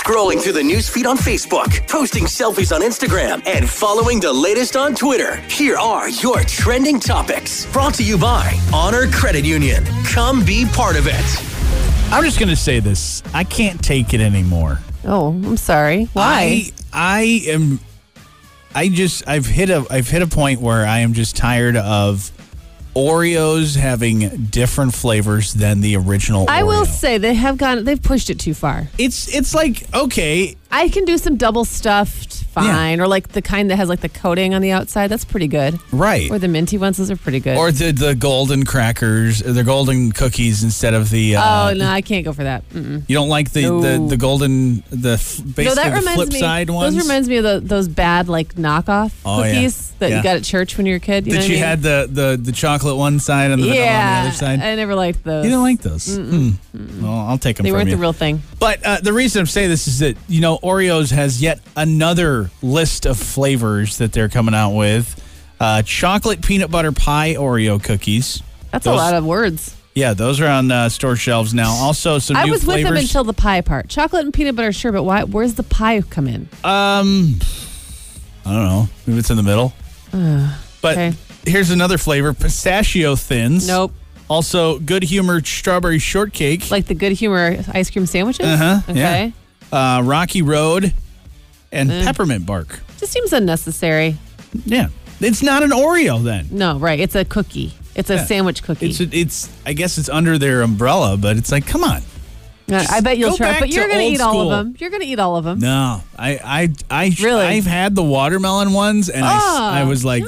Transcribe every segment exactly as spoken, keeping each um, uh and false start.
Scrolling through the newsfeed on Facebook, posting selfies on Instagram, and following the latest on Twitter. Here are your trending topics. Brought to you by Honor Credit Union. Come be part of it. I'm just going to say this. I can't take it anymore. Oh, I'm sorry. Why? I, I am... I just... I've hit a I've hit a point where I am just tired of Oreos having different flavors than the original Oreo. I will say they have gone, they've pushed it too far. It's it's like, okay. I can do some double stuffed, fine. Yeah. Or like the kind that has like the coating on the outside. That's pretty good. Right. Or the minty ones, those are pretty good. Or the, the golden crackers, or the golden cookies instead of the... Uh, oh, no, I can't go for that. Mm-mm. You don't like the, no. the, the golden, the basically no, that the flip me, side ones? Those reminds me of the, those bad like knockoff oh, cookies yeah. that yeah. you got at church when you were a kid. You that know you what I mean? had the, the, the chocolate one side and the vanilla yeah, on the other side? I never liked those. You didn't like those? Mm. Mm. Well, I'll take them they from you. They weren't the real thing. But uh, the reason I'm saying this is that, you know, Oreos has yet another list of flavors that they're coming out with. Uh, chocolate peanut butter pie Oreo cookies. That's those, a lot of words. Yeah, those are on uh, store shelves now. Also, some I new was flavors. with them until the pie part. Chocolate and peanut butter, sure, but why? Where's the pie come in? Um, I don't know. Maybe it's in the middle. Uh, but okay. Here's another flavor: pistachio thins. Nope. Also, good humor strawberry shortcake. Like the good humor ice cream sandwiches? Uh-huh. Okay. Yeah. Uh, Rocky Road and Mm. peppermint bark. Just seems unnecessary. Yeah. It's not an Oreo then. No, right. It's a cookie. It's a yeah. sandwich cookie. It's, it's. I guess it's under their umbrella, but it's like, come on. Uh, I bet you'll try, but you're to going to eat school. all of them. You're going to eat all of them. No, I, I, I, really? I've had the watermelon ones, and oh, I, I was like,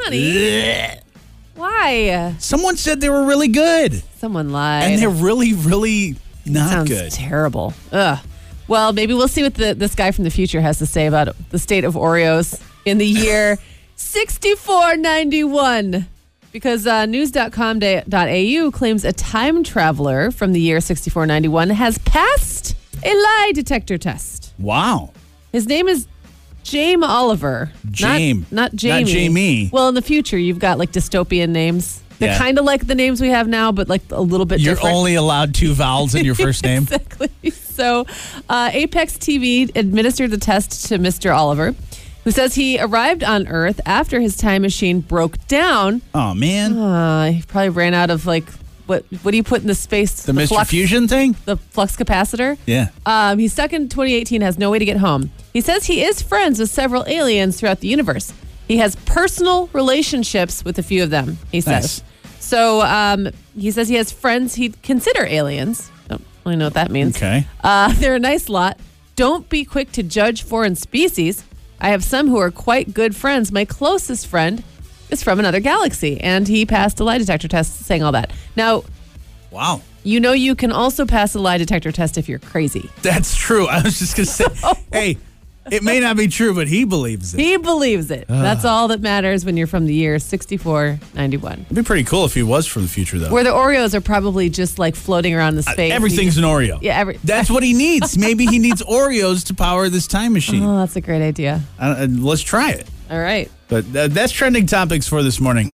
why? Someone said they were really good. Someone lied, and they're really, really not Sounds good. Terrible. Ugh. Well, maybe we'll see what the, this guy from the future has to say about the state of Oreos in the year sixty-four ninety-one. Because uh, news dot com dot a u claims a time traveler from the year sixty-four ninety-one has passed a lie detector test. Wow. His name is Jamie Oliver. Jamie. Not, not Jamie. Not Jamie. Well, in the future, you've got like dystopian names. They're yeah. kind of like the names we have now, but like a little bit You're different. only allowed two vowels in your first name. Exactly. So uh, Apex T V administered the test to Mister Oliver, who says he arrived on Earth after his time machine broke down. Oh, man. Uh, he probably ran out of like, what What do you put in the space? The, the Mister flux, Fusion thing? The flux capacitor? Yeah. Um, he's stuck in twenty eighteen, has no way to get home. He says he is friends with several aliens throughout the universe. He has personal relationships with a few of them, he says. Nice. So um, he says he has friends he'd consider aliens. Don't really know what that means. Okay. Uh, they're a nice lot. Don't be quick to judge foreign species. I have some who are quite good friends. My closest friend is from another galaxy, and he passed a lie detector test saying all that. Now, wow. You know you can also pass a lie detector test if you're crazy. That's true. I was just going to say, so, hey, it may not be true, but he believes it. He believes it. Uh. That's all that matters when you're from the year sixty-four ninety-one. It'd be pretty cool if he was from the future, though. Where the Oreos are probably just like floating around the space. Uh, everything's just, an Oreo. Yeah, every, That's what he needs. Maybe he needs Oreos to power this time machine. Oh, that's a great idea. Uh, let's try it. All right. But uh, that's trending topics for this morning.